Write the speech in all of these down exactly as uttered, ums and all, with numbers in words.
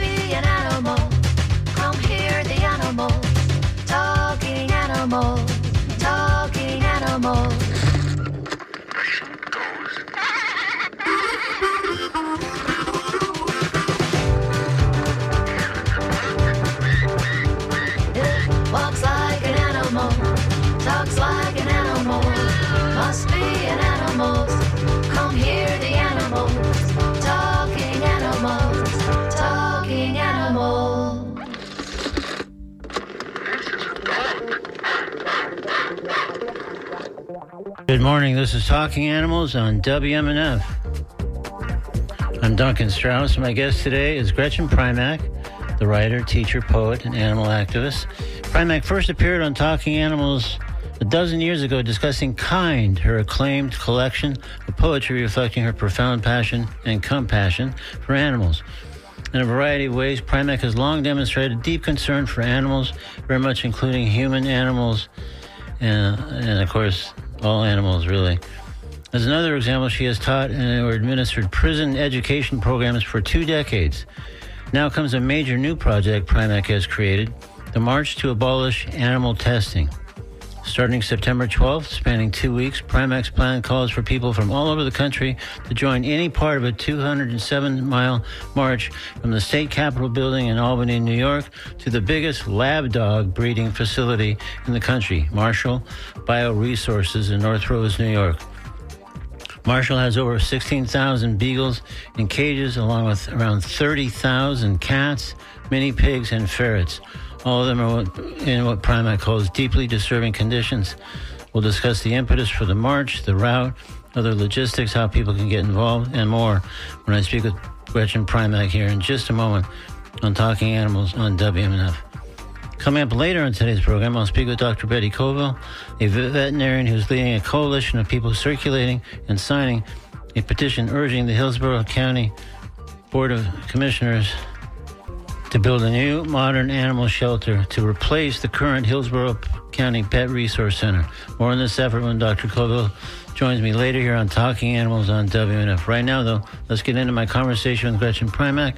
be an animal. Come hear the animals. Talking animals. Talking animals. It walks like an animal. Talks like an animal. Must be an animal. Come hear the animals. Talking animals. Talking animals. Good morning. This is Talking Animals on W M N F. I'm Duncan Strauss. My guest today is Gretchen Primack, the writer, teacher, poet, and animal activist. Primack first appeared on Talking Animals a dozen years ago discussing Kind, her acclaimed collection of poetry reflecting her profound passion and compassion for animals. In a variety of ways, Primack has long demonstrated deep concern for animals, very much including human animals, and, and of course, all animals, really. As another example, she has taught and or administered prison education programs for two decades. Now comes a major new project Primack has created, the March to Abolish Animal Testing. Starting September twelfth, spanning two weeks, Primack's plan calls for people from all over the country to join any part of a two hundred seven mile march from the state capitol building in Albany, New York, to the biggest lab dog breeding facility in the country, Marshall Bioresources in North Rose, New York. Marshall has over sixteen thousand beagles in cages, along with around thirty thousand cats, mini pigs, and ferrets. All of them are in what Primack calls deeply disturbing conditions. We'll discuss the impetus for the march, the route, other logistics, how people can get involved, and more when I speak with Gretchen Primack here in just a moment on Talking Animals on W M N F. Coming up later in today's program, I'll speak with Doctor Betty Colville, a veterinarian who's leading a coalition of people circulating and signing a petition urging the Hillsborough County Board of Commissioners to build a new modern animal shelter to replace the current Hillsborough County Pet Resource Center. More on this effort when Doctor Colville joins me later here on Talking Animals on W M N F. Right now, though, let's get into my conversation with Gretchen Primack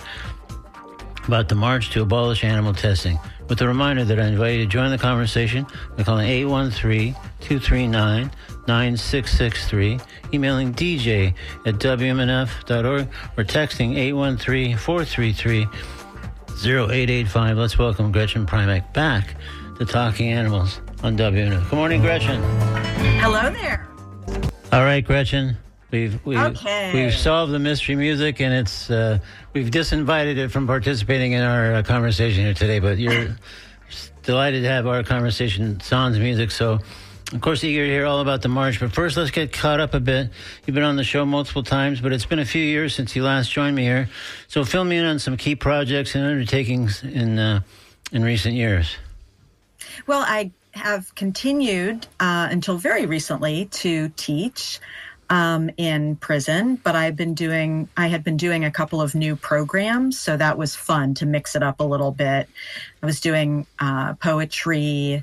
about the March to Abolish Animal Testing, with a reminder that I invite you to join the conversation by calling eight one three, two three nine, nine six six three, emailing d j at w m n f dot org, or texting eight one three, four three three, zero eight eight five. Let's welcome Gretchen Primack back to Talking Animals on W M N F. Good morning, Gretchen. Hello there. All right, Gretchen. We've we've, okay. we've solved the mystery music, and it's uh, we've disinvited it from participating in our uh, conversation here today. But you're delighted to have our conversation sans music. So, of course, eager to hear all about the march. But first, let's get caught up a bit. You've been on the show multiple times, but it's been a few years since you last joined me here. So, fill me in on some key projects and undertakings in uh, in recent years. Well, I have continued uh, until very recently to teach um, in prison, but I've been doing, I had been doing a couple of new programs, so that was fun to mix it up a little bit. I was doing uh, poetry,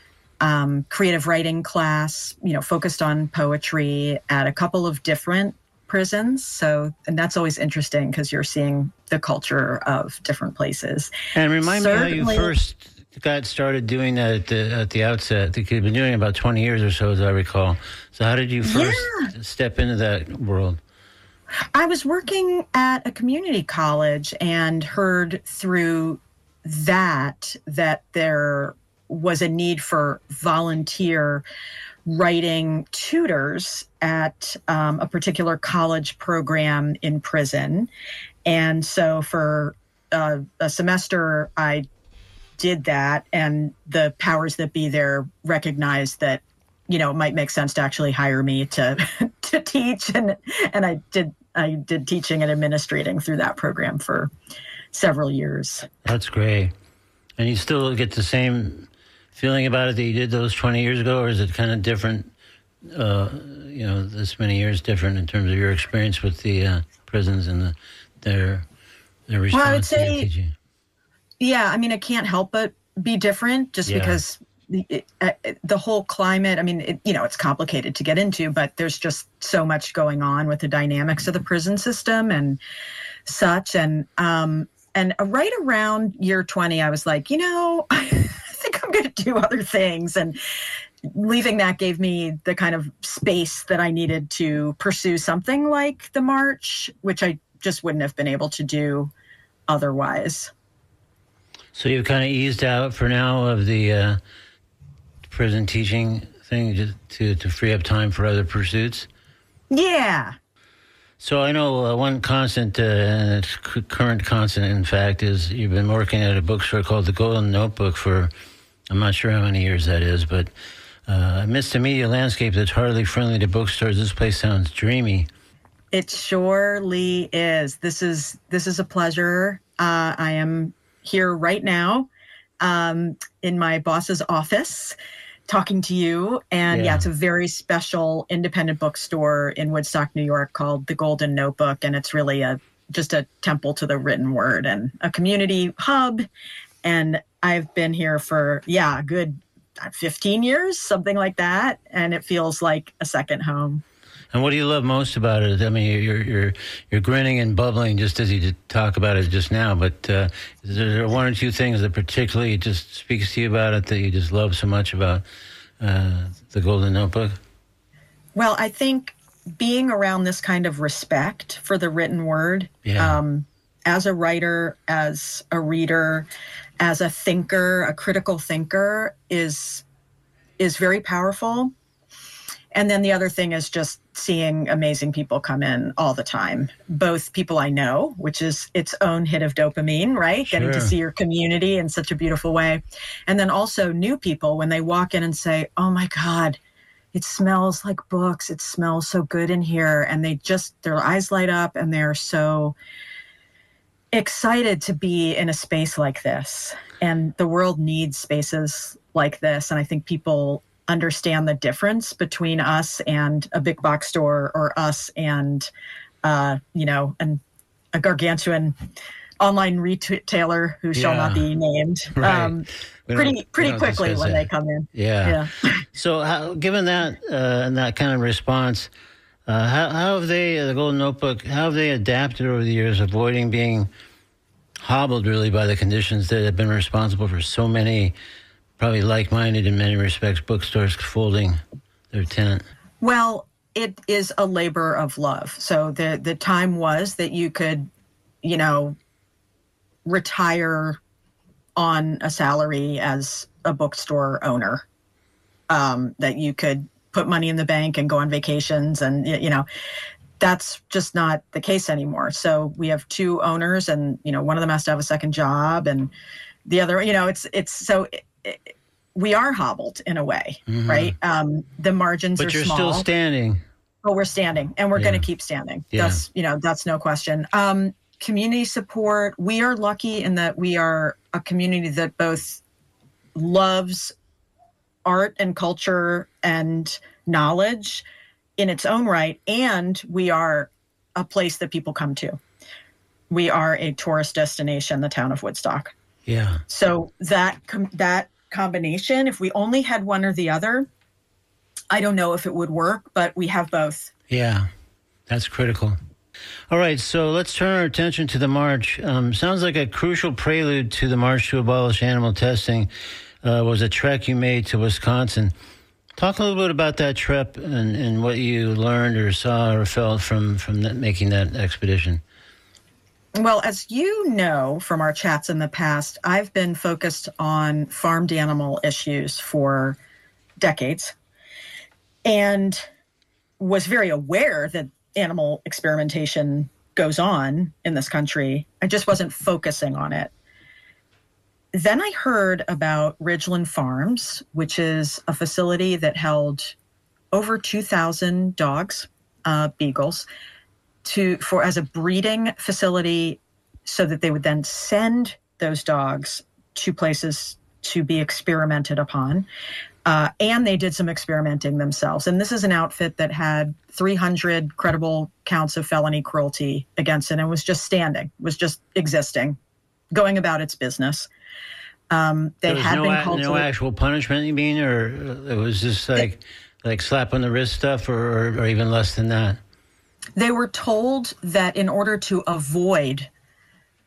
um, creative writing class, you know, focused on poetry at a couple of different prisons. So, and that's always interesting because you're seeing the culture of different places. And remind Certainly, me how you first got started doing that at the, at the outset. I think you've been doing it about twenty years or so, as I recall. So how did you first yeah. step into that world? I was working at a community college and heard through that that there was a need for volunteer writing tutors at um, a particular college program in prison. And so for uh, a semester, I did that, and the powers that be there recognized that, you know, it might make sense to actually hire me to to teach, and and I did I did teaching and administrating through that program for several years. That's great. And you still get the same feeling about it that you did those twenty years ago, or is it kind of different, uh, you know, this many years different in terms of your experience with the uh, prisons and the, their their response well, I would to say, your teaching? Yeah, I mean, it can't help but be different just yeah. because the, it, uh, the whole climate, I mean, it, you know, it's complicated to get into, but there's just so much going on with the dynamics of the prison system and such. And um, And right around year twenty, I was like, you know, I think I'm going to do other things. And leaving that gave me the kind of space that I needed to pursue something like the March, which I just wouldn't have been able to do otherwise. So you've kind of eased out for now of the uh, prison teaching thing just to, to free up time for other pursuits? Yeah. So I know uh, one constant, uh, and it's c- current constant, in fact, is you've been working at a bookstore called The Golden Notebook for, I'm not sure how many years that is, but uh, amidst a media landscape that's hardly friendly to bookstores, this place sounds dreamy. It surely is. This is this is a pleasure. Uh, I am here right now um, in my boss's office talking to you. And yeah. yeah, it's a very special independent bookstore in Woodstock, New York called The Golden Notebook. And it's really a just a temple to the written word and a community hub. And I've been here for, yeah, a good fifteen years, something like that. And it feels like a second home. And what do you love most about it? I mean, you're you're you're grinning and bubbling just as you did talk about it just now. But uh, is there one or two things that particularly just speaks to you about it that you just love so much about uh, the Golden Notebook? Well, I think being around this kind of respect for the written word, yeah. um, as a writer, as a reader, as a thinker, a critical thinker, is is very powerful. And then the other thing is just seeing amazing people come in all the time, both people I know, which is its own hit of dopamine, right? Sure. Getting to see your community in such a beautiful way. And then also new people when they walk in and say, oh my God, it smells like books. It smells so good in here. And they just, their eyes light up and they're so excited to be in a space like this. And the world needs spaces like this. And I think people understand the difference between us and a big box store or us and, uh, you know, an, a gargantuan online retailer who shall yeah. not be named Right. um, pretty pretty quickly when that. they come in. Yeah. yeah. So how, given that uh, and that kind of response, uh, how, how have they, uh, the Golden Notebook, how have they adapted over the years, avoiding being hobbled really by the conditions that have been responsible for so many probably like-minded in many respects bookstores folding their tent? Well, it is a labor of love. So the the time was that you could, you know, retire on a salary as a bookstore owner, um, that you could put money in the bank and go on vacations. And, you know, that's just not the case anymore. So we have two owners and, you know, one of them has to have a second job and the other, you know, it's, it's so it, it, we are hobbled in a way, mm-hmm. right? Um, the margins but are you're small. still standing. But we're standing and we're Yeah. going to keep standing. Yeah. That's, you know, that's no question. Um, community support. We are lucky in that we are a community that both loves art and culture and knowledge in its own right. And we are a place that people come to. We are a tourist destination, the town of Woodstock. Yeah. So that, com- that combination, if we only had one or the other, I don't know if it would work, but we have both. Yeah, that's critical. All right, so let's turn our attention to the march. Um, sounds like a crucial prelude to the March to Abolish Animal Testing uh, was a trek you made to Wisconsin. Talk a little bit about that trip and, and what you learned or saw or felt from, from that, making that expedition. Well, as you know from our chats in the past, I've been focused on farmed animal issues for decades and was very aware that animal experimentation goes on in this country. I just wasn't focusing on it. Then I heard about Ridgeland Farms, which is a facility that held over two thousand dogs, uh, beagles, to for as a breeding facility so that they would then send those dogs to places to be experimented upon. Uh, and they did some experimenting themselves. And this is an outfit that had three hundred credible counts of felony cruelty against it and was just standing, was just existing, going about its business. Um, they There was had no, been a- called no to- actual punishment, you mean? Or it was just like, like slap on the wrist stuff or, or, or even less than that? They were told that in order to avoid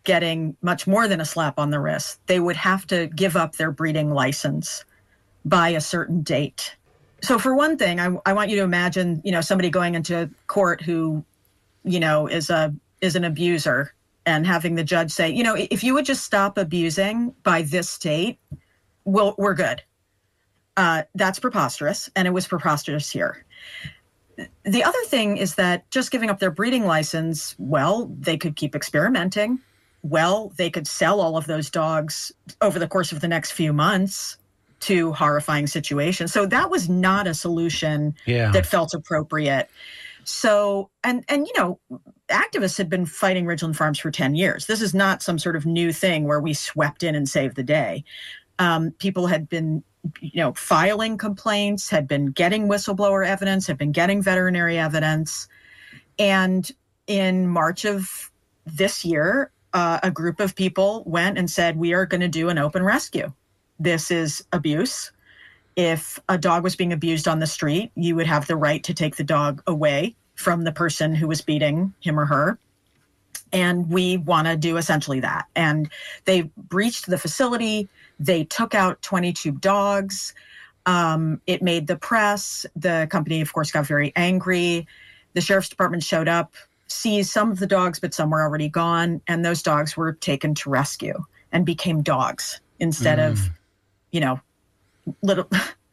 getting much more than a slap on the wrist. They would have to give up their breeding license by a certain date. So for one thing, I, I want you to imagine, you know, somebody going into court who, you know, is a is an abuser and having the judge say, you know, if you would just stop abusing by this date, we'll, we're good. Uh, that's preposterous, and it was preposterous here. The other thing is that just giving up their breeding license, well, they could keep experimenting. Well, they could sell all of those dogs over the course of the next few months to horrifying situations. So that was not a solution yeah. that felt appropriate. So, and, and, you know, activists had been fighting Ridgeland Farms for ten years. This is not some sort of new thing where we swept in and saved the day. Um, people had been, you know, filing complaints, had been getting whistleblower evidence, had been getting veterinary evidence. And in March of this year, uh, a group of people went and said, we are going to do an open rescue. This is abuse. If a dog was being abused on the street, you would have the right to take the dog away from the person who was beating him or her. And we want to do essentially that. And they breached the facility. They took out twenty-two dogs. Um, it made the press. The company, of course, got very angry. The sheriff's department showed up, seized some of the dogs, but some were already gone. And those dogs were taken to rescue and became dogs instead mm. of, you know, little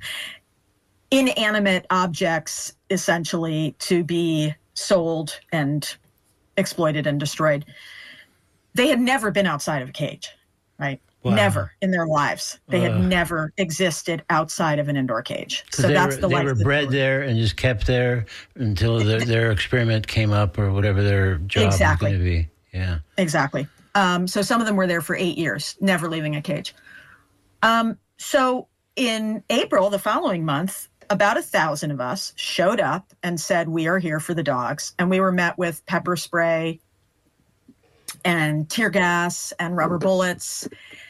inanimate objects, essentially, to be sold and exploited and destroyed. They had never been outside of a cage, right? Wow. Never in their lives. They uh, had never existed outside of an indoor cage. So that's were, the they life. They were bred there and just kept there until their, their experiment came up or whatever their job exactly. was going to be. Yeah, exactly. Um, so some of them were there for eight years, never leaving a cage. Um, so in April, the following month, about a thousand of us showed up and said, we are here for the dogs. And we were met with pepper spray and tear gas and rubber bullets.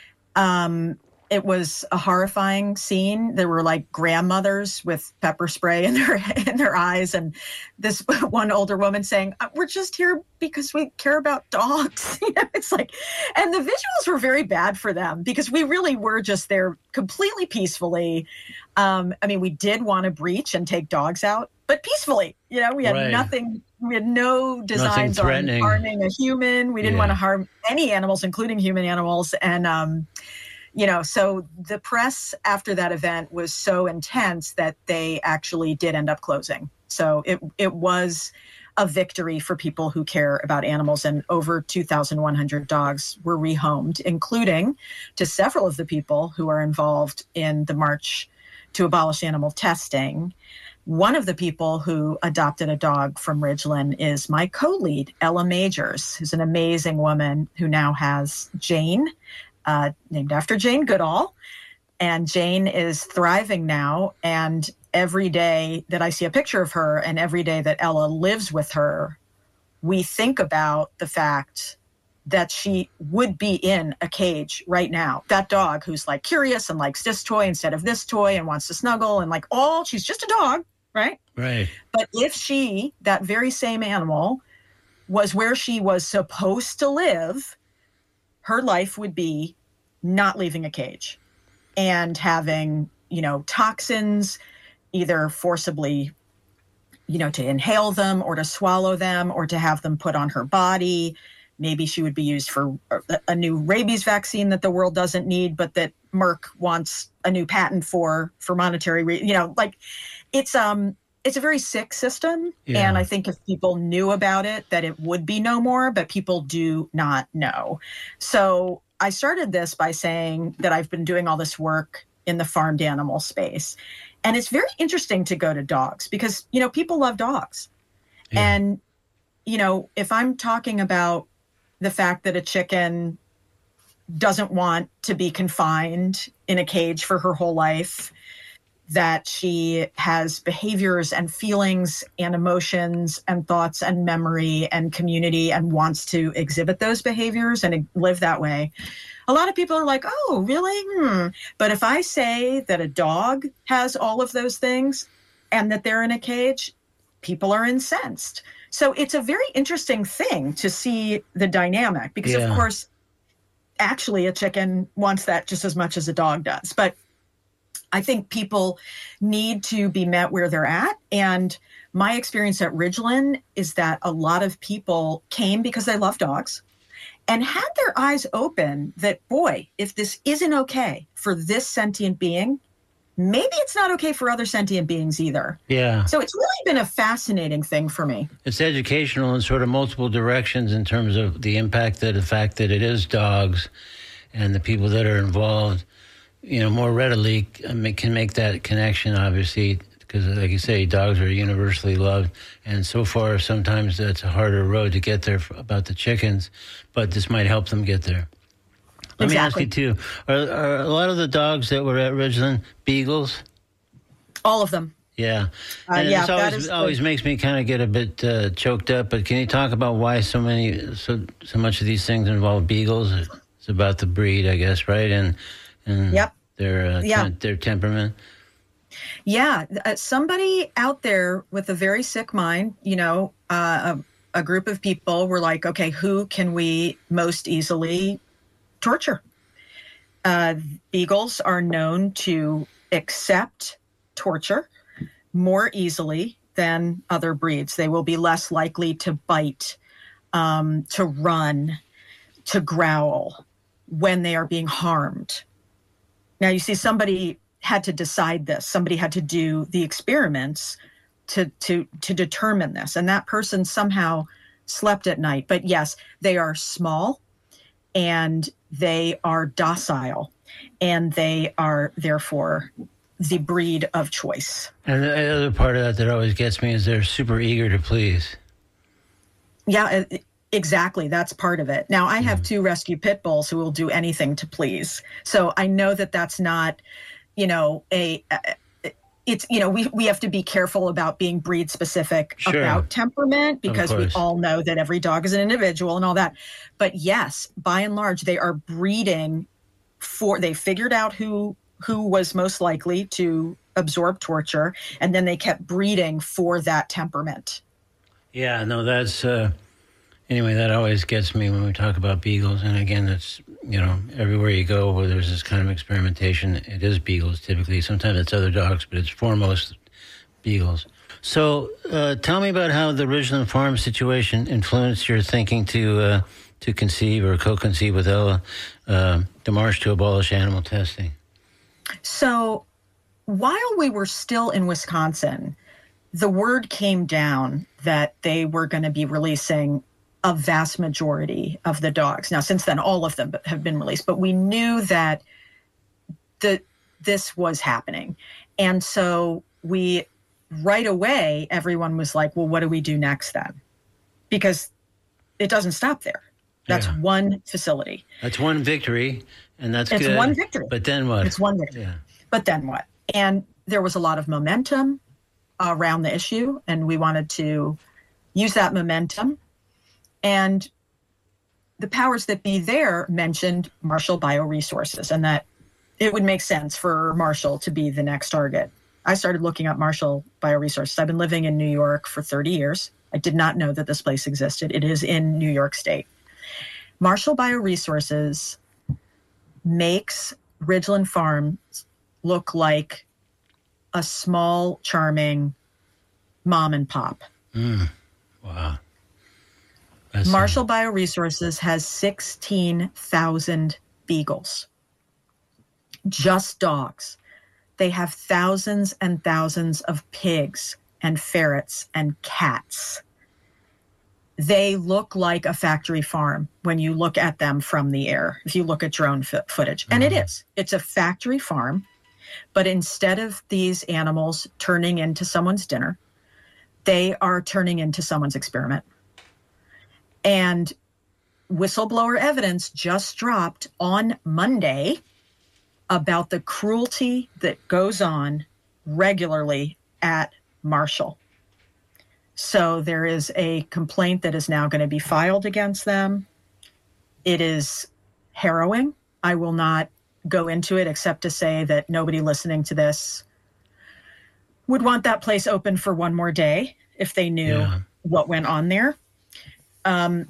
Um, it was a horrifying scene. There were like grandmothers with pepper spray in their in their eyes, and this one older woman saying, "We're just here because we care about dogs." You know, it's like, and the visuals were very bad for them because we really were just there completely peacefully. Um, I mean, we did want to breach and take dogs out, but peacefully. You know, we had right. nothing. We had no designs on harming a human. We didn't yeah. want to harm any animals, including human animals, and. Um, You know, so the press after that event was so intense that they actually did end up closing. So it it was a victory for people who care about animals, and over two thousand one hundred dogs were rehomed, including to several of the people who are involved in the March to Abolish Animal Testing. One of the people who adopted a dog from Ridgeland is my co-lead, Ella Majors, who's an amazing woman who now has Jane, Uh, named after Jane Goodall. And Jane is thriving now. And every day that I see a picture of her and every day that Ella lives with her, we think about the fact that she would be in a cage right now. That dog who's like curious and likes this toy instead of this toy and wants to snuggle and like all, she's just a dog, right? Right. But if she, that very same animal, was where she was supposed to live, her life would be not leaving a cage and having, you know, toxins, either forcibly, you know, to inhale them or to swallow them or to have them put on her body. Maybe she would be used for a new rabies vaccine that the world doesn't need, but that Merck wants a new patent for, for monetary, re- you know, like it's, um, it's a very sick system. Yeah. And I think if people knew about it, that it would be no more, but people do not know. So I started this by saying that I've been doing all this work in the farmed animal space. And it's very interesting to go to dogs because, you know, people love dogs. Yeah. And, you know, if I'm talking about the fact that a chicken doesn't want to be confined in a cage for her whole life, that she has behaviors and feelings and emotions and thoughts and memory and community and wants to exhibit those behaviors and live that way. A lot of people are like, oh, really? Hmm. But if I say that a dog has all of those things and that they're in a cage, people are incensed. So it's a very interesting thing to see the dynamic because, yeah. of course, actually, a chicken wants that just as much as a dog does. But I think people need to be met where they're at. And my experience at Ridgeland is that a lot of people came because they love dogs and had their eyes open that, boy, if this isn't okay for this sentient being, maybe it's not okay for other sentient beings either. Yeah. So it's really been a fascinating thing for me. It's educational in sort of multiple directions in terms of the impact that the fact that it is dogs and the people that are involved, you know, more readily can make that connection, obviously, because, like you say, dogs are universally loved. And so far, sometimes that's a harder road to get there about the chickens, but this might help them get there. Let Exactly. me ask you, too, are, are a lot of the dogs that were at Ridgeland beagles? All of them. Yeah. Uh, And yeah, this that always, is the- always makes me kind of get a bit uh, choked up, but can you talk about why so many, so so much of these things involve beagles? It's about the breed, I guess, right? And, and Yep. their, uh, Yeah. tem- their temperament. Yeah, uh, somebody out there with a very sick mind, you know, uh, a, a group of people were like, okay, who can we most easily torture? Uh, beagles are known to accept torture more easily than other breeds. They will be less likely to bite, um, to run, to growl when they are being harmed. Now, you see, somebody had to decide this. Somebody had to do the experiments to to to determine this, and that person somehow slept at night. But yes, they are small, and they are docile, and they are therefore the breed of choice. And the other part of that that always gets me is they're super eager to please. Yeah, e- exactly. That's part of it. Now, I have two rescue pit bulls who will do anything to please. So I know that that's not, you know, a, a it's, you know, we, we have to be careful about being breed specific Sure. about temperament, because we course. all know that every dog is an individual and all that. But yes, by and large, they are breeding for, they figured out who who was most likely to absorb torture, and then they kept breeding for that temperament. Yeah, no, that's, uh, anyway, that always gets me when we talk about beagles. And again, it's, you know, everywhere you go where there's this kind of experimentation, it is beagles typically. Sometimes it's other dogs, but it's foremost beagles. So uh, tell me about how the Ridgeland Farm situation influenced your thinking to uh, to conceive or co-conceive with Ella uh, the march to abolish animal testing. So while we were still in Wisconsin, the word came down that they were going to be releasing a vast majority of the dogs. Now, since then, all of them have been released, but we knew that the, this was happening. And so we, right away, everyone was like, well, what do we do next then? Because it doesn't stop there. That's Yeah. one facility. That's one victory, and that's It's good. one victory. But then what? It's one victory. Yeah. But then what? And there was a lot of momentum around the issue, and we wanted to use that momentum. And the powers that be there mentioned Marshall Bioresources, and that it would make sense for Marshall to be the next target. I started looking up Marshall Bioresources. I've been living in New York for thirty years. I did not know that this place existed. It is in New York State. Marshall Bioresources makes Ridgeland Farms look like a small, charming mom and pop. Mm. Wow. That's, uh, Marshall Bioresources has sixteen thousand beagles, just dogs. They have thousands and thousands of pigs and ferrets and cats. They look like a factory farm when you look at them from the air, if you look at drone f- footage. And it is. It's a factory farm. But instead of these animals turning into someone's dinner, they are turning into someone's experiment. And whistleblower evidence just dropped on Monday about the cruelty that goes on regularly at Marshall. So there is a complaint that is now going to be filed against them. It is harrowing. I will not go into it except to say that nobody listening to this would want that place open for one more day if they knew Yeah. what went on there. Um,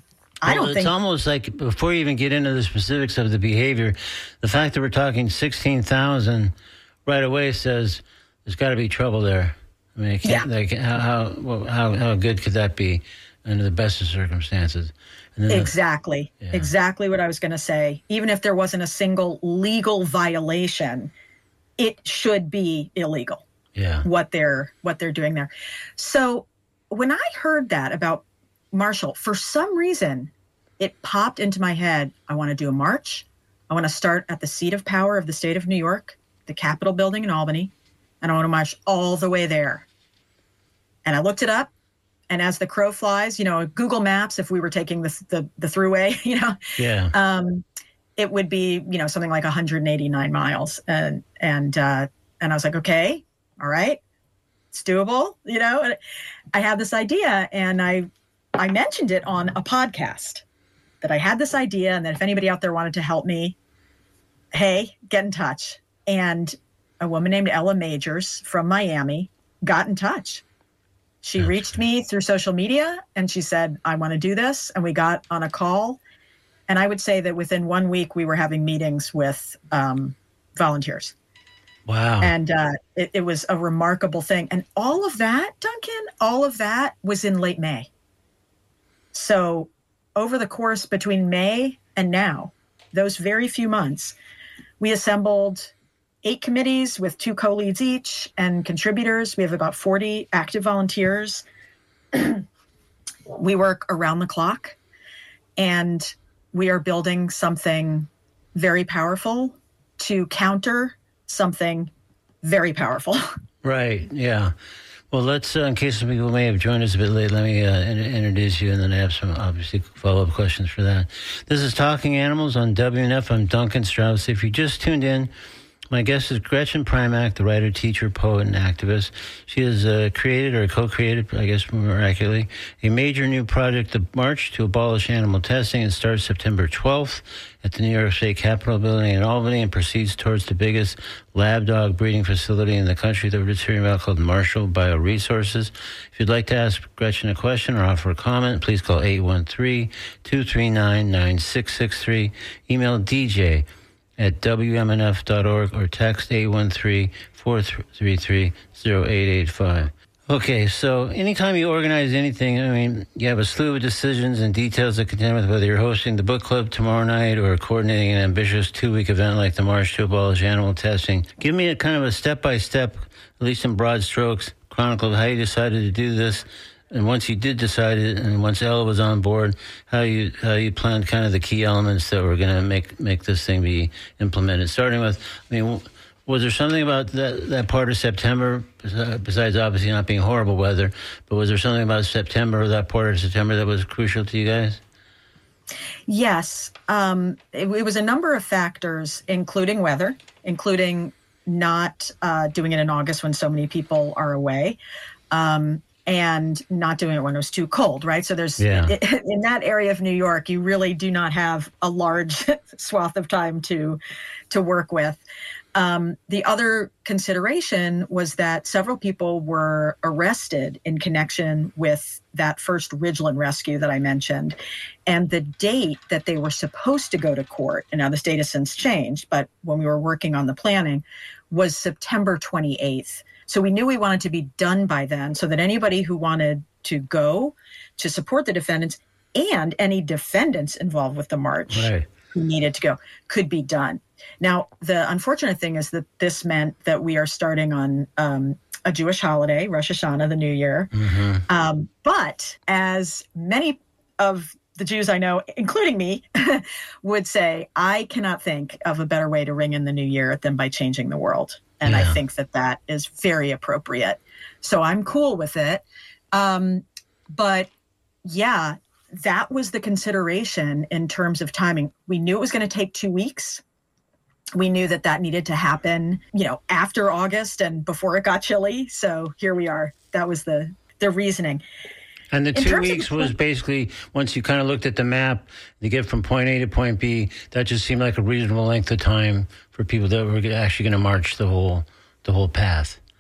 I well, don't it's think almost like, before you even get into the specifics of the behavior, the fact that we're talking sixteen thousand right away says there's got to be trouble there. I mean, it can't, Yeah. like, how, how, well, how how good could that be under the best of circumstances? And then the- exactly, Yeah. exactly what I was going to say. Even if there wasn't a single legal violation, it should be illegal. yeah. what they're what they're doing there. So when I heard that about Marshall, for some reason, it popped into my head. I want to do a march. I want to start at the seat of power of the state of New York, the Capitol building in Albany, and I want to march all the way there. And I looked it up, and as the crow flies, you know, Google Maps, if we were taking the the, the throughway, you know, Yeah. um, it would be, you know, something like one hundred eighty-nine miles. And and uh, and I was like, okay, all right, it's doable. You know, and I had this idea, and I I mentioned it on a podcast that I had this idea, and that if anybody out there wanted to help me, hey, get in touch. And a woman named Ella Majors from Miami got in touch. She That's reached great. me through social media, and she said, I want to do this. And we got on a call. And I would say that within one week, we were having meetings with um, volunteers. Wow. And uh, it, it was a remarkable thing. And all of that, Duncan, all of that was in late May. So over the course between May and now, those very few months, we assembled eight committees with two co-leads each and contributors. We have about forty active volunteers. We work around the clock, and we are building something very powerful to counter something very powerful. Right, yeah. Well, let's, uh, in case some people may have joined us a bit late, let me uh, in- introduce you, and then I have some, obviously, follow-up questions for that. This is Talking Animals on W N F. I'm Duncan Strauss. If you just tuned in, my guest is Gretchen Primack, the writer, teacher, poet, and activist. She has uh, created, or co-created, I guess more accurately, a major new project, the March to Abolish Animal Testing. It starts September twelfth at the New York State Capitol building in Albany and proceeds towards the biggest lab dog breeding facility in the country that we're just hearing about, called Marshall Bioresources. If you'd like to ask Gretchen a question or offer a comment, please call eight one three, two three nine, nine six six three. Email D J at W M N F dot org or text eight one three, four three three, zero eight eight five. Okay, so anytime you organize anything, I mean, you have a slew of decisions and details that contend with whether you're hosting the book club tomorrow night or coordinating an ambitious two-week event like the March to Abolish Animal Testing. Give me a kind of a step-by-step, at least in broad strokes, chronicle of how you decided to do this. And once you did decide it, and once Ella was on board, how you how you planned kind of the key elements that were going to make make this thing be implemented. Starting with, I mean, was there something about that that part of September, besides obviously not being horrible weather, but was there something about September, or that part of September, that was crucial to you guys? Yes, um, it, it was a number of factors, including weather, including not uh, doing it in August when so many people are away. Um, and not doing it when it was too cold, right? So there's, Yeah. in that area of New York, you really do not have a large swath of time to to work with. Um, the other consideration was that several people were arrested in connection with that first Ridgeland rescue that I mentioned. And the date that they were supposed to go to court, and now this date has since changed, but when we were working on the planning, was September twenty-eighth. So we knew we wanted to be done by then so that anybody who wanted to go to support the defendants and any defendants involved with the march Right. who needed to go could be done. Now, the unfortunate thing is that this meant that we are starting on um, a Jewish holiday, Rosh Hashanah, the New Year. Mm-hmm. Um, but as many of the Jews I know, including me, would say, I cannot think of a better way to ring in the new year than by changing the world. And Yeah. I think that that is very appropriate. So I'm cool with it. Um, but yeah, that was the consideration in terms of timing. We knew it was going to take two weeks. We knew that that needed to happen, you know, after August and before it got chilly. So here we are. That was the the reasoning. And the In two terms of- weeks was basically, once you kind of looked at the map, to get from point A to point B, that just seemed like a reasonable length of time for people that were actually going to march the whole the whole path.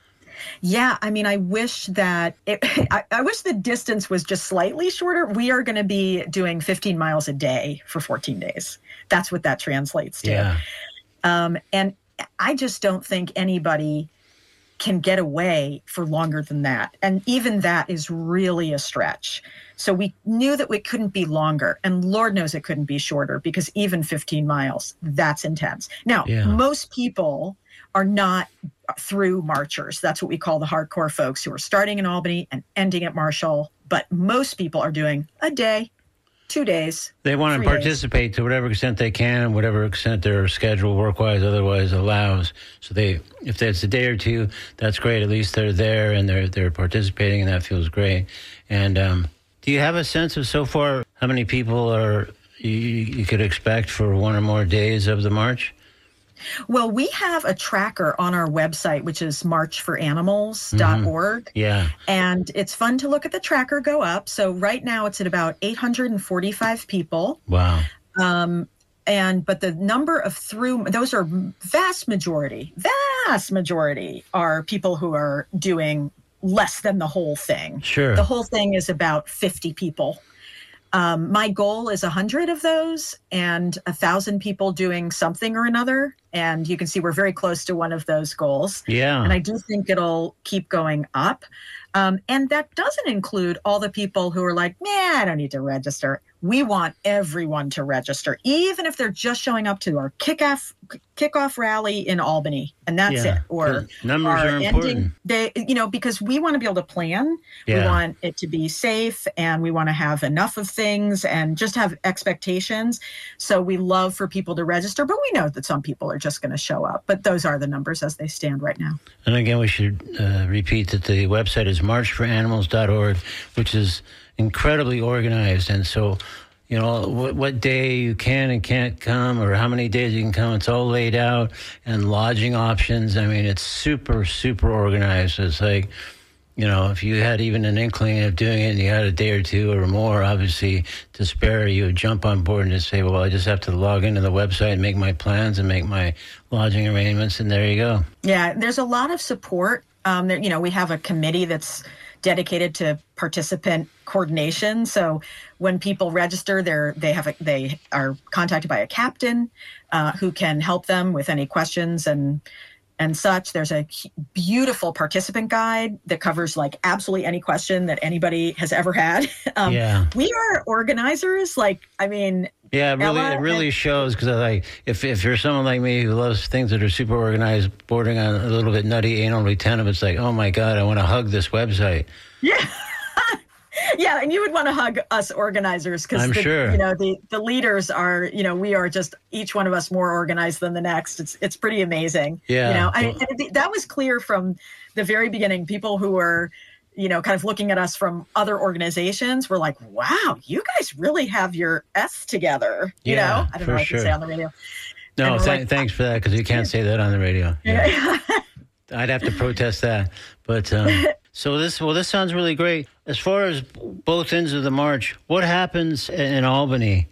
Yeah, I mean, I wish that it, I, I wish the distance was just slightly shorter. We are going to be doing fifteen miles a day for fourteen days. That's what that translates to. Yeah. Um, and I just don't think anybody can get away for longer than that. And even that is really a stretch. So we knew that it couldn't be longer. And Lord knows it couldn't be shorter, because even fifteen miles, that's intense. Now, Yeah. most people are not through marchers. That's what we call the hardcore folks who are starting in Albany and ending at Marshall. But most people are doing a day, two days. They want to three participate days. to whatever extent they can, and whatever extent their schedule, work-wise, otherwise allows. So they, if it's a day or two, that's great. At least they're there and they're they're participating, and that feels great. And um, do you have a sense of so far how many people are you, you could expect for one or more days of the march? Well, we have a tracker on our website, which is march for animals dot org. Mm-hmm. Yeah. And it's fun to look at the tracker go up. So right now it's at about eight hundred forty-five people. Wow. Um, and but the number of through, those are vast majority, vast majority are people who are doing less than the whole thing. Sure. The whole thing is about fifty people. Um, my goal is one hundred of those and one thousand people doing something or another. And you can see we're very close to one of those goals. Yeah. And I do think it'll keep going up. Um, and that doesn't include all the people who are like, man, I don't need to register. We want everyone to register, even if they're just showing up to our kickoff kickoff rally in Albany, and that's Yeah. it. Or Numbers our are important. ending day, you know, because we want to be able to plan. We Yeah. want it to be safe, and we want to have enough of things and just have expectations. So we love for people to register, but we know that some people are just going to show up. But those are the numbers as they stand right now. And again, we should uh, repeat that the website is march for animals dot org, which is incredibly organized. And so, you know, what, what day you can and can't come, or how many days you can come, it's all laid out, and lodging options. I mean, it's super, super organized. It's like, you know, if you had even an inkling of doing it and you had a day or two or more, obviously, to spare, you would jump on board and just say, well, I just have to log into the website and make my plans and make my lodging arrangements, and there you go. Yeah, there's a lot of support. Um, there, you know, we have a committee that's dedicated to participant coordination. So when people register, they're they have a, they are contacted by a captain uh, who can help them with any questions and and such. There's a beautiful participant guide that covers like absolutely any question that anybody has ever had. Um, Yeah. We are organizers. Like, I mean, Yeah, it really, Ella it really and- shows, because like if if you're someone like me who loves things that are super organized, bordering on a little bit nutty, anal retentive, it's like, oh my God, I want to hug this website. yeah. Yeah, and you would want to hug us organizers, because I'm sure. you know the the leaders are, you know, we are just each one of us more organized than the next. It's it's pretty amazing. Yeah. You know, I, Well- and it- that was clear from the very beginning. People who were, you know, kind of looking at us from other organizations were like, "Wow, you guys really have your S together." You Yeah, know, I don't for know what I sure. can say on the radio. No, And we're th- like- thanks for that, because you can't say that on the radio. Yeah. Yeah. I'd have to protest that. But um, so this, well, this sounds really great. As far as both ends of the march, what happens in Albany?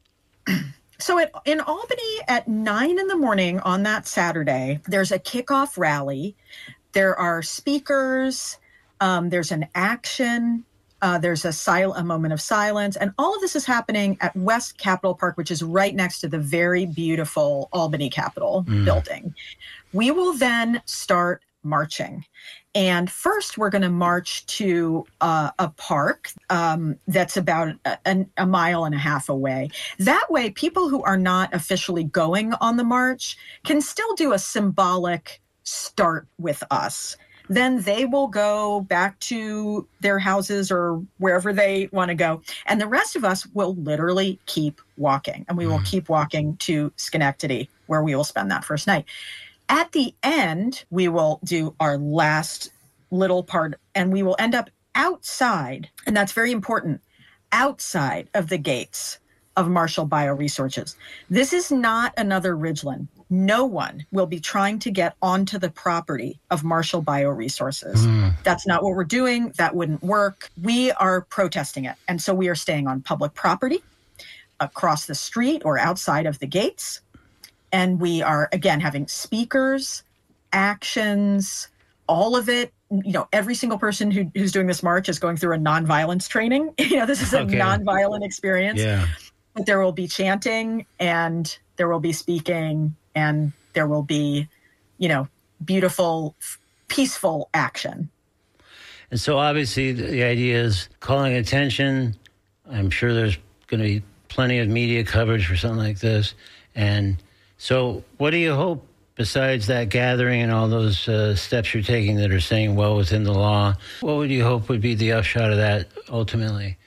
So at, in Albany at nine in the morning on that Saturday, there's a kickoff rally. There are speakers. Um, there's an action. Uh, there's a, sil- a moment of silence. And all of this is happening at West Capitol Park, which is right next to the very beautiful Albany Capitol building. We will then start marching. And first, we're going to march to uh, a park um, that's about a, a mile and a half away. That way, people who are not officially going on the march can still do a symbolic start with us. Then they will go back to their houses or wherever they want to go. And the rest of us will literally keep walking. And we will keep walking to Schenectady, where we will spend that first night. At the end, we will do our last little part, and we will end up outside, and that's very important, outside of the gates of Marshall Bioresources. This is not another Ridgeland. No one will be trying to get onto the property of Marshall Bioresources. Mm. That's not what we're doing. That wouldn't work. We are protesting it. And so we are staying on public property across the street or outside of the gates. And we are, again, having speakers, actions, all of it you know, every single person who, who's doing this march is going through a nonviolence training. You know, this is a Okay. nonviolent experience. Yeah. But there will be chanting, and there will be speaking, and there will be, you know, beautiful, peaceful action. And so obviously the, the idea is calling attention. I'm sure there's going to be plenty of media coverage for something like this. And so what do you hope, besides that gathering and all those uh, steps you're taking that are staying well within the law, what would you hope would be the upshot of that ultimately?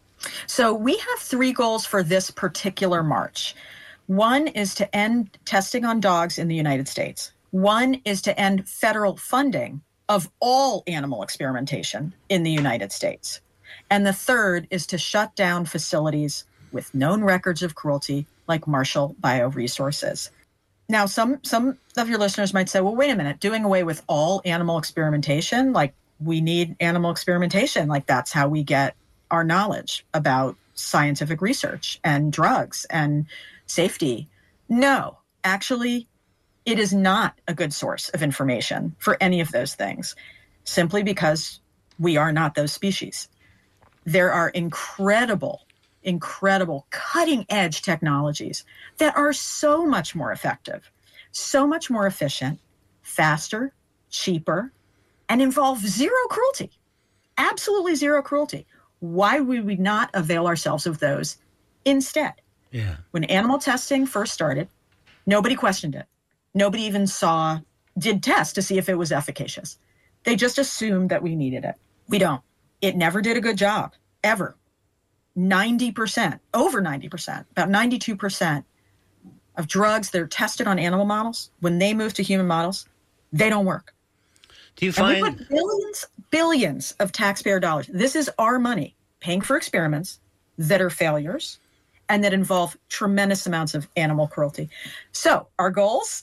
So we have three goals for this particular march. One is to end testing on dogs in the United States. One is to end federal funding of all animal experimentation in the United States. And the third is to shut down facilities with known records of cruelty like Marshall Bioresources. Now, some some of your listeners might say, well, wait a minute, doing away with all animal experimentation? Like, we need animal experimentation. Like, that's how we get our knowledge about scientific research and drugs and safety. No, actually, it is not a good source of information for any of those things, simply because we are not those species. There are incredible, incredible cutting-edge technologies that are so much more effective, so much more efficient, faster, cheaper, and involve zero cruelty, absolutely zero cruelty. Why would we not avail ourselves of those instead? Yeah. When animal testing first started, nobody questioned it. Nobody even saw, did tests to see if it was efficacious. They just assumed that we needed it. We don't. It never did a good job, ever. ninety percent, over ninety percent, about ninety-two percent of drugs that are tested on animal models, when they move to human models, they don't work. Do you And find... we put billions, billions of taxpayer dollars. This is our money paying for experiments that are failures and that involve tremendous amounts of animal cruelty. So our goals,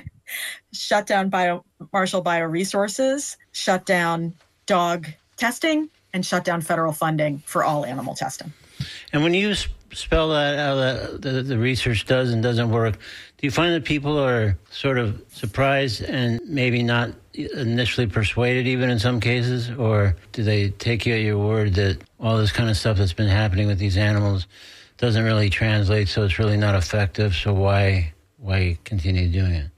shut down bio, Marshall Bioresources, shut down dog testing, and shut down federal funding for all animal testing. And when you s- spell that out, that the, the research does and doesn't work, do you find that people are sort of surprised and maybe not initially persuaded even in some cases? Or do they take you at your word that all this kind of stuff that's been happening with these animals doesn't really translate, so it's really not effective, so why why continue doing it?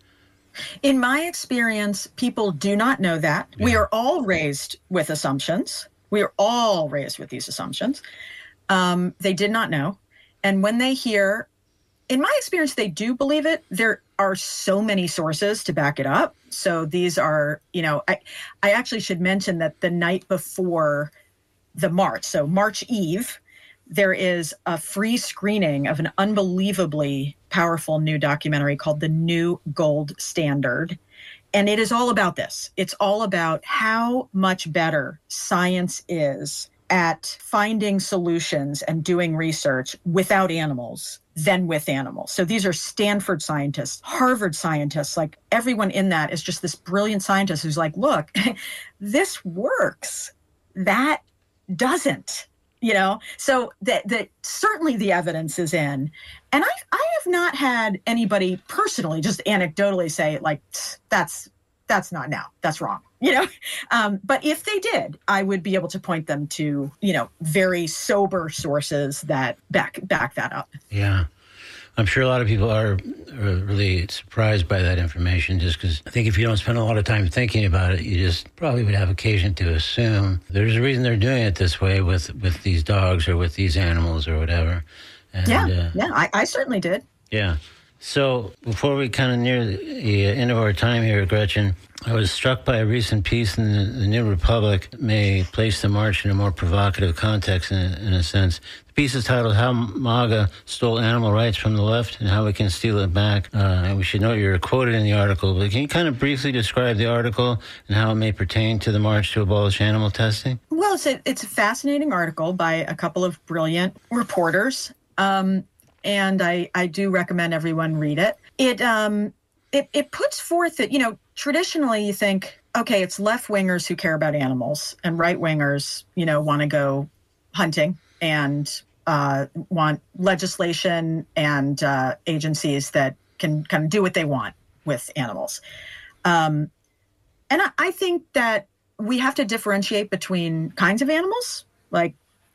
In my experience, people do not know that. Yeah. We are all raised with assumptions. We are all raised with these assumptions. Um, they did not know. And when they hear, in my experience, they do believe it. There are so many sources to back it up. So these are, you know, I, I actually should mention that the night before the march, so March Eve, there is a free screening of an unbelievably powerful new documentary called The New Gold Standard. And it is all about this. It's all about how much better science is at finding solutions and doing research without animals than with animals. So these are Stanford scientists, Harvard scientists, like everyone in that is just this brilliant scientist who's like, look, this works. That doesn't. You know, so that that certainly the evidence is in. And I I have not had anybody personally, just anecdotally say, like, that's that's not now. That's wrong. You know, um, but if they did, I would be able to point them to, you know, very sober sources that back back that up. Yeah. I'm sure a lot of people are, are really surprised by that information, just because I think if you don't spend a lot of time thinking about it, you just probably would have occasion to assume there's a reason they're doing it this way with, with these dogs or with these animals or whatever. And, yeah, uh, yeah, I, I certainly did. Yeah. So before we kind of near the end of our time here, Gretchen, I was struck by a recent piece in the, the New Republic that may place the march in a more provocative context in a, in a sense. The piece is titled How MAGA Stole Animal Rights from the Left and How We Can Steal It Back. Uh, and we should note you're quoted in the article, but can you kind of briefly describe the article and how it may pertain to the march to abolish animal testing? Well, it's a, it's a fascinating article by a couple of brilliant reporters. Um, and I, I do recommend everyone read it. It, um, it it puts forth that, you know, traditionally you think, okay, it's left-wingers who care about animals and right-wingers, you know, want to go hunting and uh, want legislation and uh, agencies that can kind of do what they want with animals. Um, and I, I think that we have to differentiate between kinds of animals, like,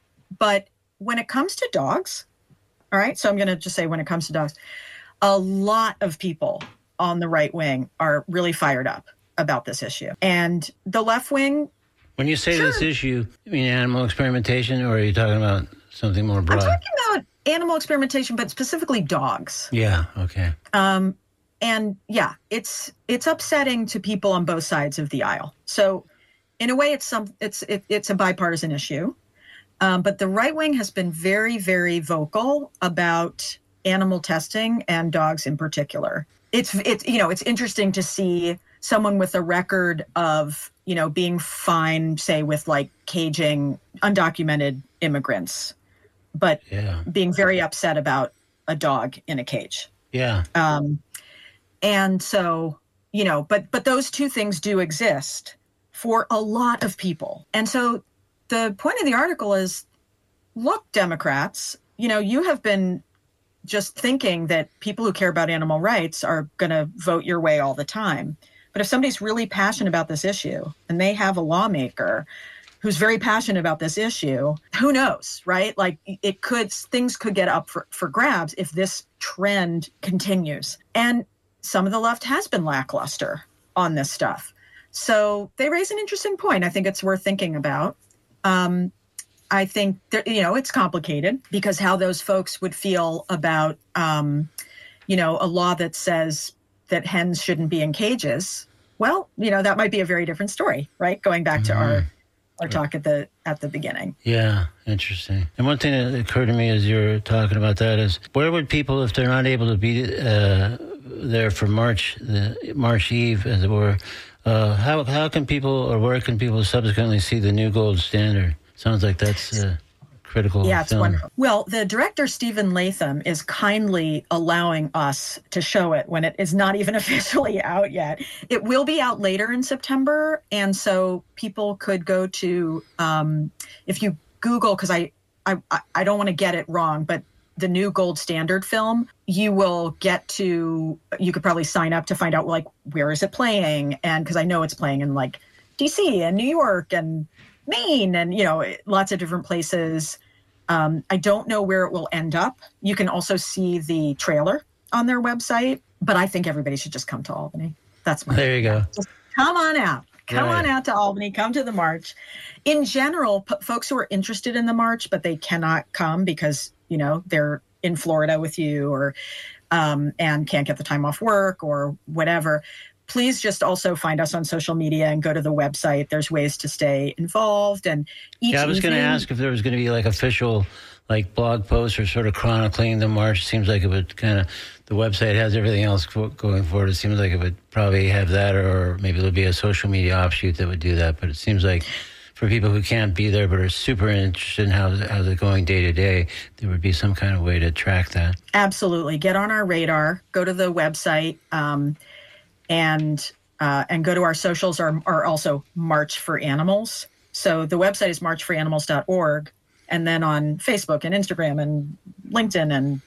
but when it comes to dogs, all right, so I'm going to just say when it comes to dogs, a lot of people on the right wing are really fired up about this issue. And the left wing... When you say sure. this issue, you mean animal experimentation, or are you talking about something more broad? I'm talking about animal experimentation, but specifically dogs. Yeah, okay. Um, and yeah, it's it's upsetting to people on both sides of the aisle. So in a way, it's some it's it, it's a bipartisan issue. Um, but the right wing has been very, very vocal about animal testing and dogs in particular. It's it's you know it's interesting to see someone with a record of you know being fine, say with like caging undocumented immigrants, but yeah. being very upset about a dog in a cage. Yeah. Um, and so you know, but but those two things do exist for a lot of people, and so. The point of the article is, look, Democrats, you know, you have been just thinking that people who care about animal rights are going to vote your way all the time. But if somebody's really passionate about this issue and they have a lawmaker who's very passionate about this issue, who knows, right? Like it could, things could get up for, for grabs if this trend continues. And some of the left has been lackluster on this stuff. So they raise an interesting point. I think it's worth thinking about. Um, I think, that, you know, it's complicated because how those folks would feel about, um, you know, a law that says that hens shouldn't be in cages. Well, you know, that might be a very different story, right? Going back to mm-hmm. our our talk at the at the beginning. Yeah, interesting. And one thing that occurred to me as you're talking about that is, where would people, if they're not able to be uh, there for March, the March Eve, as it were, Uh, how how can people, or where can people subsequently see the new gold standard? Sounds like that's a critical Yeah, it's film. wonderful. Well, the director, Stephen Latham, is kindly allowing us to show it when it is not even officially out yet. It will be out later in September, and so people could go to, um, if you Google, because I, I, I don't want to get it wrong, but the new gold standard film, you will get to, you could probably sign up to find out like, where is it playing? And because I know it's playing in like D C and New York and Maine and, you know, lots of different places. Um, I don't know where it will end up. You can also see the trailer on their website, but I think everybody should just come to Albany. That's my There you go. Just come on out. Come Right. on out to Albany. Come to the march. In general, p- folks who are interested in the march, but they cannot come because, you know, they're in Florida with you or um, and can't get the time off work or whatever, please just also find us on social media and go to the website. There's ways to stay involved. And each Yeah, I was going to evening- ask if there was going to be like official like blog posts or sort of chronicling the march. It seems like it would kind of, the website has everything else go- going forward. It seems like it would probably have that, or maybe there'll be a social media offshoot that would do that. But it seems like for people who can't be there but are super interested in how, how they're going day to day, there would be some kind of way to track that. Absolutely. Get on our radar. Go to the website um, and uh, and go to our socials are, are also March for Animals. So the website is march for animals dot org. And then on Facebook and Instagram and LinkedIn and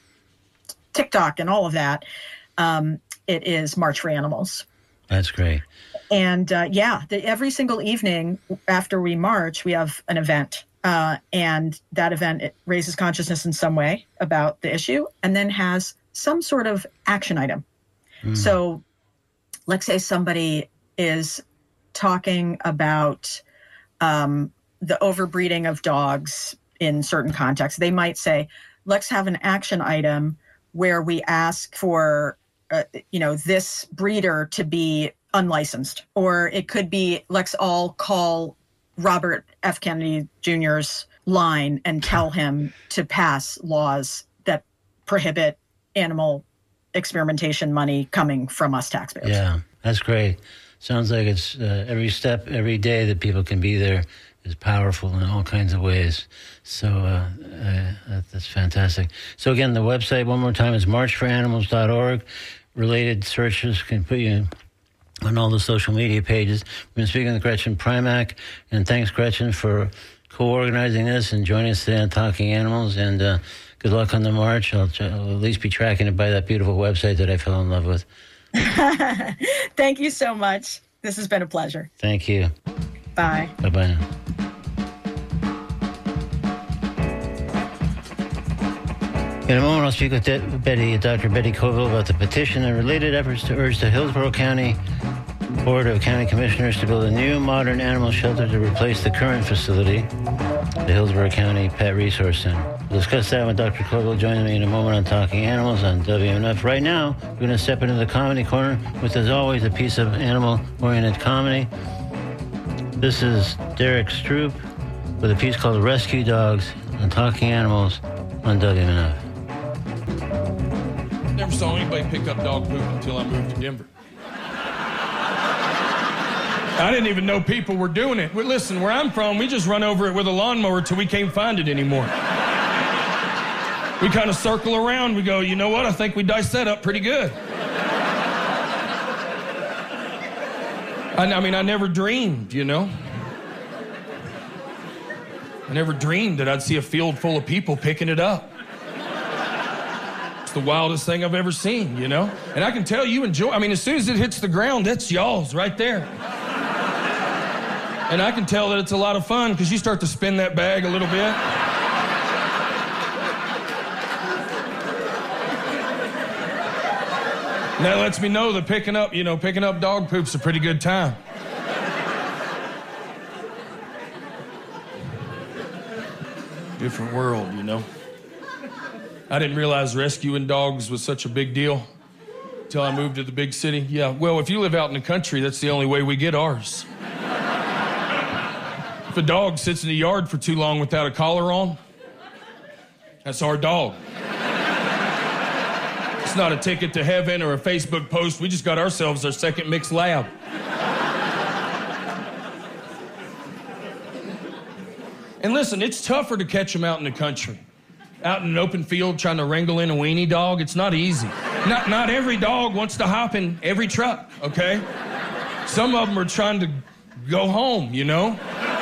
TikTok and all of that, um, it is March for Animals. That's great. And uh, yeah, the, every single evening after we march, we have an event. Uh, and that event, it raises consciousness in some way about the issue and then has some sort of action item. Mm. So let's say somebody is talking about um, the overbreeding of dogs in certain contexts. They might say, let's have an action item where we ask for, uh, you know, this breeder to be unlicensed. Or it could be, let's all call Robert F. Kennedy Junior's line and tell him to pass laws that prohibit animal experimentation money coming from us taxpayers. Yeah, that's great. Sounds like it's uh, every step, every day that people can be there is powerful in all kinds of ways. So uh, uh, that, that's fantastic. So again, the website one more time is march for animals dot org. Related searches can put you on all the social media pages. We've been speaking with Gretchen Primack, and thanks, Gretchen, for co-organizing this and joining us today on Talking Animals. And uh, good luck on the march. I'll, I'll at least be tracking it by that beautiful website that I fell in love with. Thank you so much. This has been a pleasure. Thank you. Bye. Bye-bye now. In a moment, I'll speak with De- Betty, Doctor Betty Coville about the petition and related efforts to urge the Hillsborough County Board of County Commissioners to build a new modern animal shelter to replace the current facility, the Hillsborough County Pet Resource Center. We'll discuss that with Doctor Coville joining me in a moment on Talking Animals on W M F. Right now, we're going to step into the comedy corner with, as always, a piece of animal-oriented comedy. This is Derek Stroop with a piece called Rescue Dogs on Talking Animals on W M F. Never saw anybody pick up dog poop until I moved to Denver. I didn't even know people were doing it. Well, listen, where I'm from, we just run over it with a lawnmower till we can't find it anymore. We kind of circle around. We go, you know what? I think we diced that up pretty good. I, I mean, I never dreamed, you know? I never dreamed that I'd see a field full of people picking it up. It's the wildest thing I've ever seen, you know? And I can tell you enjoy, I mean, as soon as it hits the ground, that's y'all's right there. And I can tell that it's a lot of fun because you start to spin that bag a little bit. And that lets me know that picking up, you know, picking up dog poop's a pretty good time. Different world, you know? I didn't realize rescuing dogs was such a big deal until I moved to the big city. Yeah, well, if you live out in the country, that's the only way we get ours. If a dog sits in the yard for too long without a collar on, that's our dog. It's not a ticket to heaven or a Facebook post. We just got ourselves our second mixed lab. And listen, it's tougher to catch them out in the country. Out in an open field trying to wrangle in a weenie dog, it's not easy. Not, not every dog wants to hop in every truck, okay? Some of them are trying to go home, you know?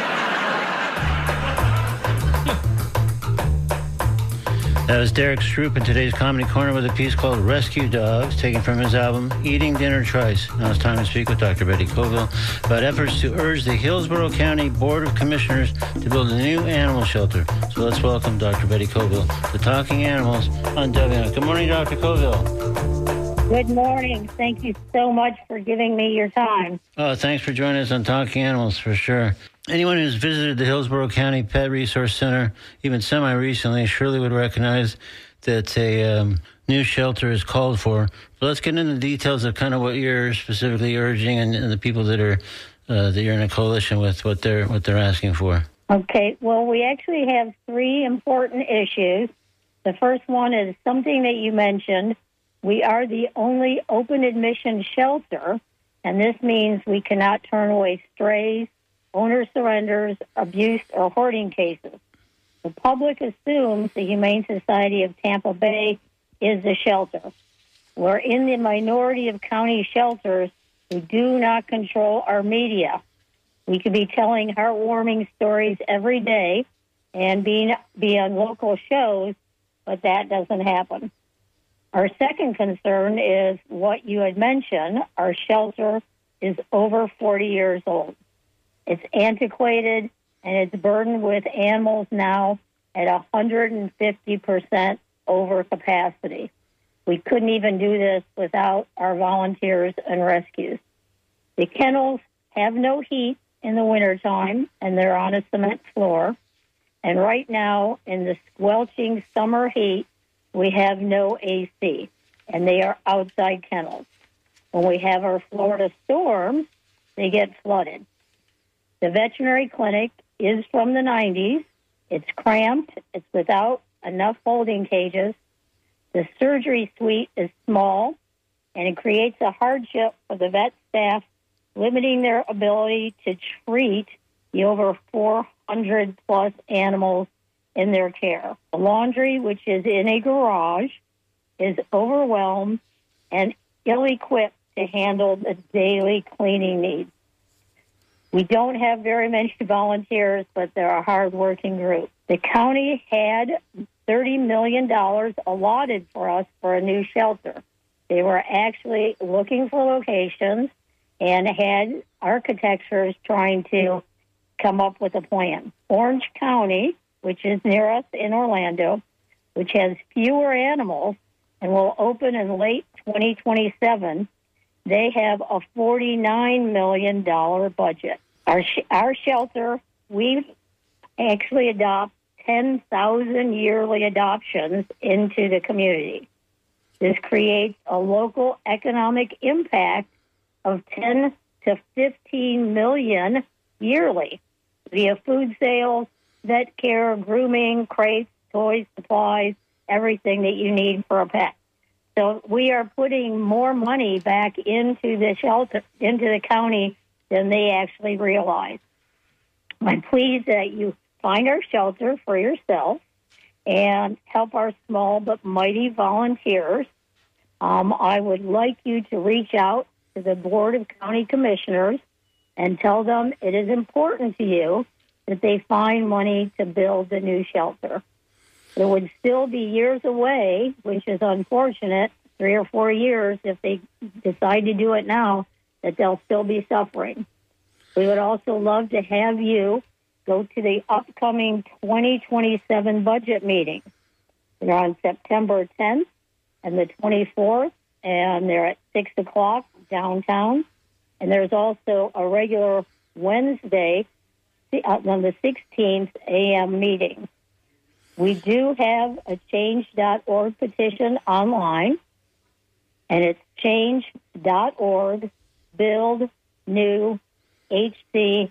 That was Derek Stroop in today's Comedy Corner with a piece called Rescue Dogs, taken from his album Eating Dinner Twice. Now it's time to speak with Doctor Betty Coville about efforts to urge the Hillsborough County Board of Commissioners to build a new animal shelter. So let's welcome Doctor Betty Coville to Talking Animals on W M F. Good morning, Doctor Coville. Good morning. Thank you so much for giving me your time. Oh, thanks for joining us on Talking Animals, for sure. Anyone who's visited the Hillsborough County Pet Resource Center, even semi-recently, surely would recognize that a um, new shelter is called for. But let's get into the details of kind of what you're specifically urging and, and the people that are uh, that you're in a coalition with, what they're what they're asking for. Okay. Well, we actually have three important issues. The first one is something that you mentioned. We are the only open admission shelter, and this means we cannot turn away strays, owner surrenders, abuse, or hoarding cases. The public assumes the Humane Society of Tampa Bay is the shelter. We're in the minority of county shelters who do not control our media. We could be telling heartwarming stories every day and being, be on local shows, but that doesn't happen. Our second concern is what you had mentioned. Our shelter is over forty years old. It's antiquated, and it's burdened with animals now at one hundred fifty percent over capacity. We couldn't even do this without our volunteers and rescues. The kennels have no heat in the wintertime, and they're on a cement floor. And right now, in the squelching summer heat, we have no A C, and they are outside kennels. When we have our Florida storms, they get flooded. The veterinary clinic is from the nineties. It's cramped. It's without enough holding cages. The surgery suite is small, and it creates a hardship for the vet staff, limiting their ability to treat the over four hundred plus animals in their care. The laundry, which is in a garage, is overwhelmed and ill-equipped to handle the daily cleaning needs. We don't have very many volunteers, but they're a hard-working group. The county had thirty million dollars allotted for us for a new shelter. They were actually looking for locations and had architects trying to come up with a plan. Orange County, which is near us in Orlando, which has fewer animals and will open in late twenty twenty-seven, they have a forty-nine million dollars budget. Our sh- our shelter, we actually adopt ten thousand yearly adoptions into the community. This creates a local economic impact of ten to fifteen million yearly via food sales, vet care, grooming, crates, toys, supplies, everything that you need for a pet. So we are putting more money back into the shelter, into the county than they actually realize. I'm pleased that you find our shelter for yourself and help our small but mighty volunteers. Um, I would like you to reach out to the Board of County Commissioners and tell them it is important to you that they find money to build the new shelter. It would still be years away, which is unfortunate, three or four years if they decide to do it now, that they'll still be suffering. We would also love to have you go to the upcoming twenty twenty-seven budget meeting. They're on September tenth and the twenty-fourth, and they're at six o'clock downtown. And there's also a regular Wednesday on the sixteenth a.m. meeting. We do have a change dot org petition online, and it's change dot org, build new H C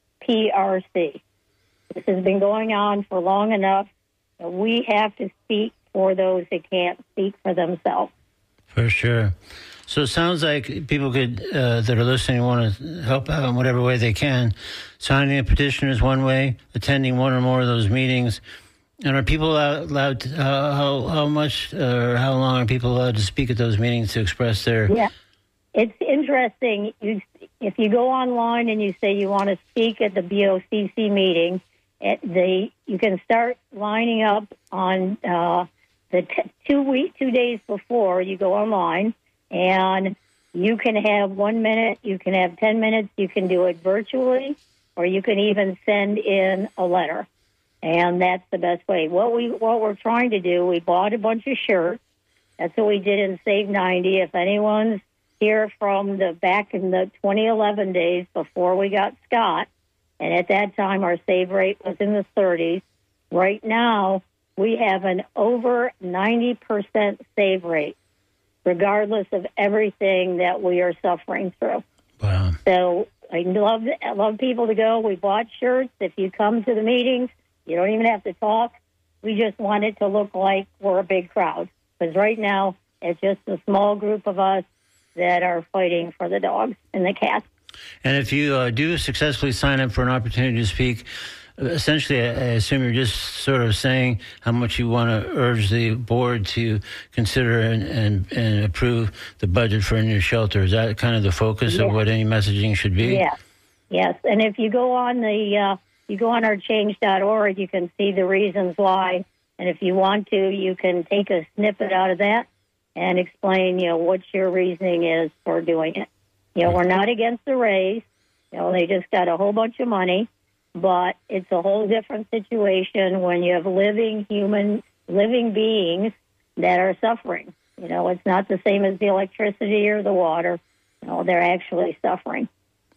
P R C. This has been going on for long enough. We have to speak for those that can't speak for themselves. For sure. So it sounds like people could uh, that are listening want to help out in whatever way they can. Signing a petition is one way. Attending one or more of those meetings. And are people allowed to, uh, how how much or how long are people allowed to speak at those meetings to express their... Yeah, it's interesting. You, if you go online and you say you want to speak at the B O C C meeting, it, they you can start lining up on uh, the t- two week two days before you go online, and you can have one minute, you can have ten minutes, you can do it virtually, or you can even send in a letter. And that's the best way. What we what we're trying to do, we bought a bunch of shirts. That's what we did in Save ninety. If anyone's here from the back in the twenty eleven days before we got Scott, and at that time our save rate was in the thirties. Right now we have an over ninety percent save rate, regardless of everything that we are suffering through. Wow. So I love I love people to go. We bought shirts. If you come to the meetings, you don't even have to talk. We just want it to look like we're a big crowd. Because right now, it's just a small group of us that are fighting for the dogs and the cats. And if you uh, do successfully sign up for an opportunity to speak, essentially, I, I assume you're just sort of saying how much you want to urge the board to consider and, and, and approve the budget for a new shelter. Is that kind of the focus Yeah. of what any messaging should be? Yes, yes. And if you go on the... Uh, You go on our change dot org, you can see the reasons why. And if you want to, you can take a snippet out of that and explain, you know, what your reasoning is for doing it. You know, we're not against the raise. You know, they just got a whole bunch of money. But it's a whole different situation when you have living human, living beings that are suffering. You know, it's not the same as the electricity or the water. You know, they're actually suffering.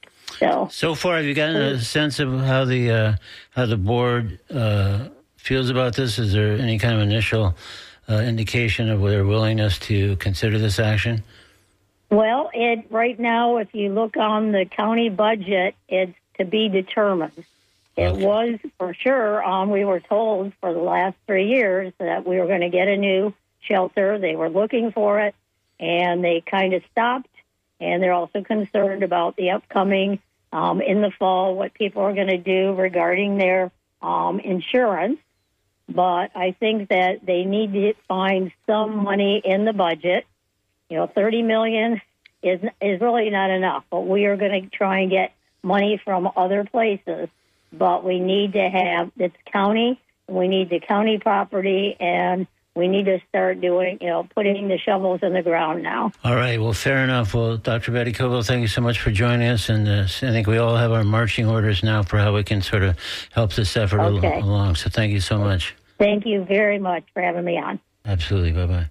So, so far, have you gotten a sense of how the uh, how the board uh, feels about this? Is there any kind of initial uh, indication of their willingness to consider this action? Well, it right now, if you look on the county budget, it's to be determined. It Okay. was for sure. Um, we were told for the last three years that we were going to get a new shelter. They were looking for it, and they kind of stopped. And they're also concerned about the upcoming um, in the fall, what people are going to do regarding their um, insurance. But I think that they need to find some money in the budget. You know, thirty million dollars is is really not enough. But we are going to try and get money from other places. But we need to have it's county. We need the county property, and we need to start doing, you know, putting the shovels in the ground now. All right. Well, fair enough. Well, Doctor Betty Koval, thank you so much for joining us. And uh, I think we all have our marching orders now for how we can sort of help this effort Okay. al- along. So thank you so much. Thank you very much for having me on. Absolutely. Bye-bye.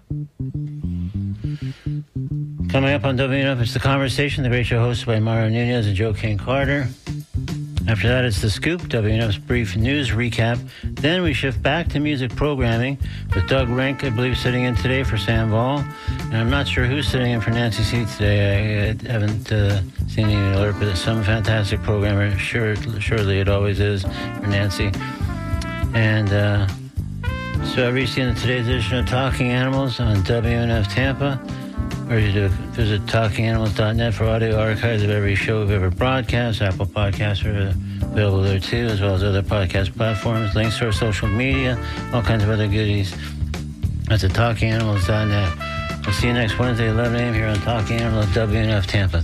Coming up on W N F, it's The Conversation, the great show hosted by Mario Nunez and Joe King Carter. After that, it's The Scoop, W N F's brief news recap. Then we shift back to music programming with Doug Rink, I believe, sitting in today for Sam Vol. And I'm not sure who's sitting in for Nancy C today. I, I haven't uh, seen any alert, but it's some fantastic programmer. Sure, surely it always is for Nancy. And uh, so every seen today's edition of Talking Animals on W N F Tampa. Or you do visit talking animals dot net for audio archives of every show we've ever broadcast. Apple Podcasts are available there too, as well as other podcast platforms. Links to our social media, all kinds of other goodies. That's at talking animals dot net. We'll see you next Wednesday, eleven a.m. here on Talking Animals, W N F Tampa.